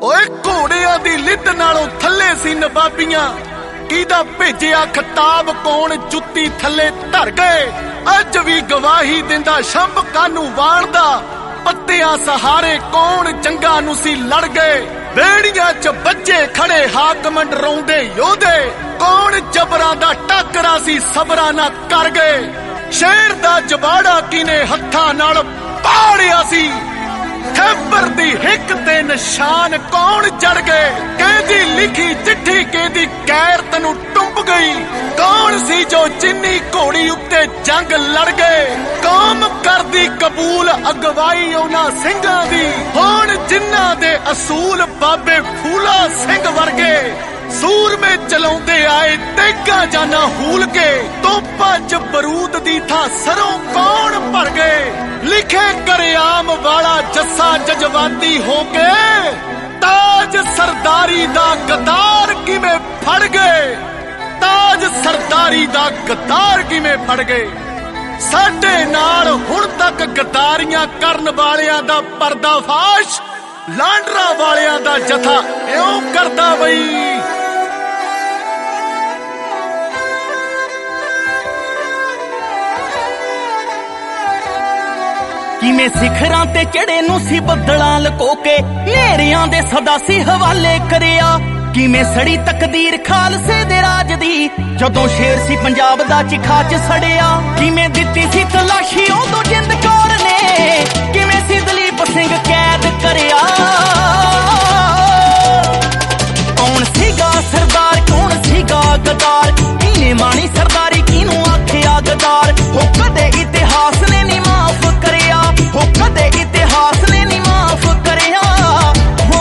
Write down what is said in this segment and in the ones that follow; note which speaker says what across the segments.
Speaker 1: ओए घोड़ियां दी लिद नालों थल्ले सी नवाबियां किदा भेजिया खिताब कौन जुत्ती थल्ले धर गए अज भी गवाही दिंदा शंभ कानू वाणदा पत्तियां सहारे कौन जंगा नू सी लड़ गए बेड़ियां च बच्चे खड़े हाकम डराउंदे योधे कौन जबरां दा टाकरा सी सबरा ना कर गए शेर दा जबाड़ा किने हत्थां नाल पाड़िया सी खैबर दी हिक ते निशान कौन जड़ गए कहदी लिखी चिट्ठी कहदी कैर तैनू टुंब गई कौन सी जो जिन्नी घोड़ी उत्ते जंग लड़ गए कौम करदी कबूल अगवाई उन्हां सिंघां दी हुण जिन्हां दे असूल बाबे फूला सिंह वर्गे सूरमे चलाउंदे आए तेगा जाना हूल के तोपा च बरूद दी था सरों कौन भर गए लिखे करेआम वाला जस्सा जजवाती हो के ताज सरदारी दा गद्दार किवें फड़ गए ताज सरदारी दा गद्दार किवें फड़ गए साडे नाल हुण तक गद्दारियां करन वालियां दा पर्दाफाश लांडरा वालियां दा जथा इउं करदा बई
Speaker 2: किवें सिखरां ते चढ़े नूं सी बदलां लको के नेरियां दे सदा सी हवाले करिया किवें सड़ी तकदीर खालसे दे राज दी जदों शेर सी पंजाब दा चिखा च सड़िया किवें दित्ती सी तलाशी उदों जिंद कौर ने किवें सी दलीप सिंह कैद करिया कौन सीगा सरदार कौन सीगा गद्दार किने माणी सरदारी किनू आखिया गद्दार हो कदे इतिहास ने नी माफ करिया हो कदे इतिहास ने नी माफ करिया हो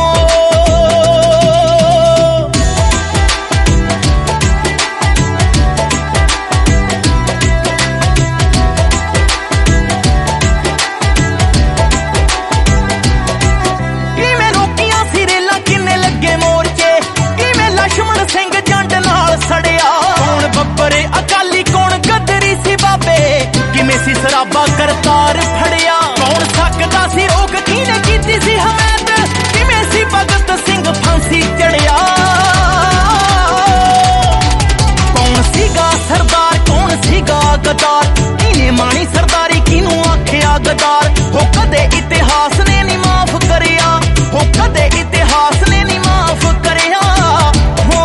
Speaker 2: किवें रोकियां सिरेला किन्ने लगे मोर्चे किवें लक्ष्मण सिंह जंड नाल सड़िया कौन बब्बरे अकाली कौन गदरी सी बाबे किवें सी सराबा करतार फड़िया कौन सकदा सी रोक किने कीती सी हमायत किवें सी भगत सिंह फांसी चढ़िया कौन सीगा सरदार कौन सीगा गद्दार किने माणी सरदारी किनू आखिया गद्दार हो कदे इतिहास ने नी माफ करिया हो कदे इतिहास ने नी माफ करिया हो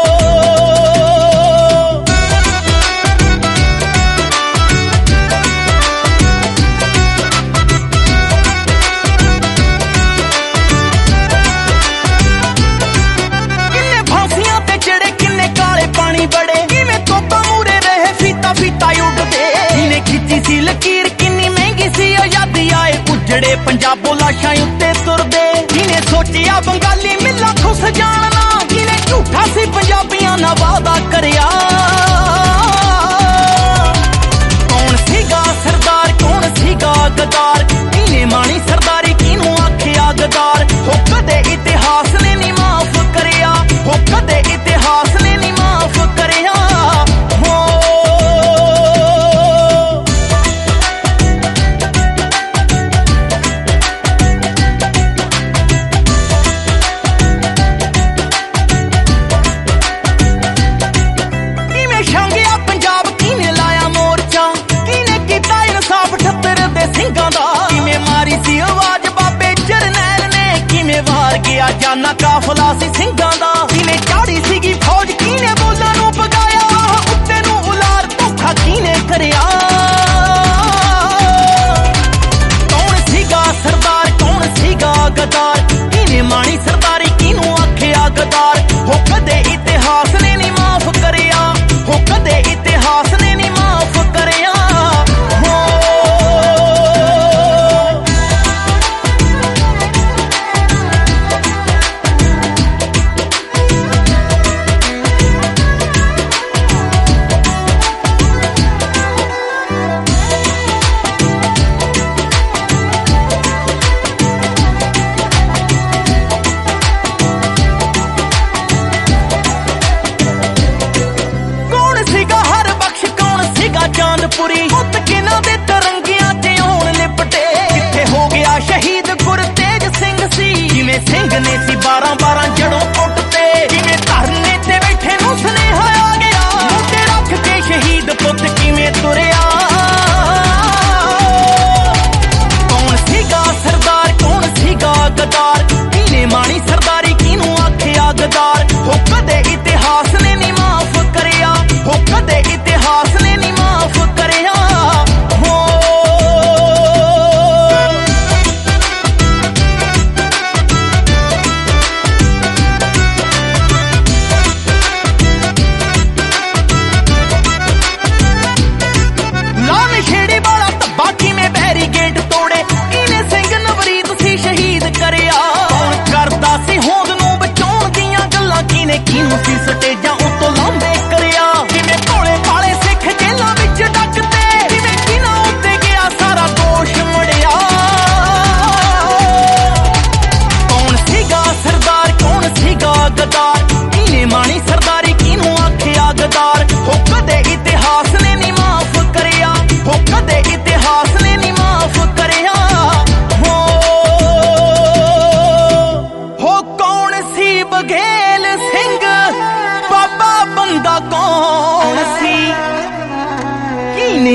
Speaker 2: किन्ने फांसियां ते चढ़े किन्ने काले पानी बड़े किवें तोपा मूरे रहे फीता फीता उड़दे किने खिच्ची सी लकीर किन्नी महंगी सी आजादी आए उजड़े पंजाबों लाशां उत्ते तुरदे किने सोचिया बंगाली मिला खुस जानना किने झूठा सी पंजाबियां ना वादा करिया कौन सीगा सरदार कौन सीगा गद्दार किने माणी सरदारी किनू आखिया गद्दार हो कदे इतिहास ने नी माफ करिया हो कदे इतिहास ने नी माफ करिया हो किवें छांगिया पंजाब किने लाया मोर्चा किने कीता इंसाफ ठत्तर दे सिंघां दा किवें मारी सी आवाज बाबे जरनैल ने किवें वार गया जाना काफला सी सिंघां दा किने चाड़ी सीगी फौज किने बोलां नूं पगाया उत्ते नूं उलार धोखा किने करिया कौन सीगा सरदार कौन सीगा गद्दार किने माणी सरदारी किनू आखिया गद्दार हो कदे इतिहास ने नी माफ करिया हो कदे इतिहास ने नी माफ करिया हो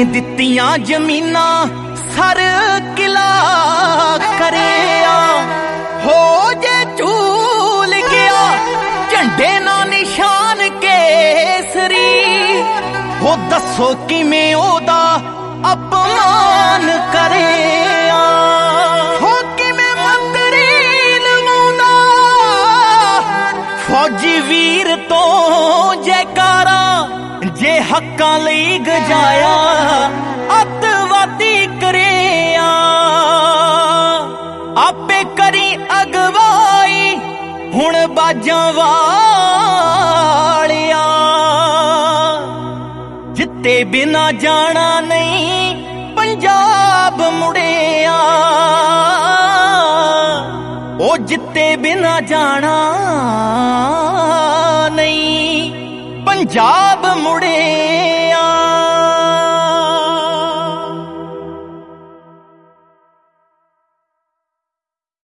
Speaker 2: ਦਿੱਤੀਆਂ ਜ਼ਮੀਨਾਂ ਸਰ ਕਿਲਾ ਕਰਿਆ ਹੋ ਜੇ ਝੂਲ ਗਿਆ ਝੰਡੇ ਨਾਲ ਨਿਸ਼ਾਨ ਕੇਸਰੀ ਹੋ ਦੱਸੋ ਕਿਵੇਂ ਉਹਦਾ ਅਪਮਾਨ ਕਰਿਆ ਹੋ ਕਿਵੇਂ ਮੰਤਰੀ ਲਵਾਉਂਦਾ ਫੌਜੀ ਵੀਰ ਤੋਂ ਜੈਕਾਰਾ ਜੇ ਹੱਕਾਂ ਲਈ ਗਜਾਇਆ ਅੱਤਵਾਦੀ ਕਰਿਆ ਆਪੇ ਕਰੀ ਅਗਵਾਈ ਹੁਣ ਬਾਜਾਂ ਵਾਲਿਆ ਜਿੱਤੇ ਬਿਨਾ ਜਾਣਾ ਨਹੀਂ ਪੰਜਾਬ ਮੁੜਿਆ ਉਹ ਜਿੱਤੇ ਬਿਨਾ ਜਾਣਾ ਨਹੀਂ ਪੰਜਾਬ ਮੁੜਿਆ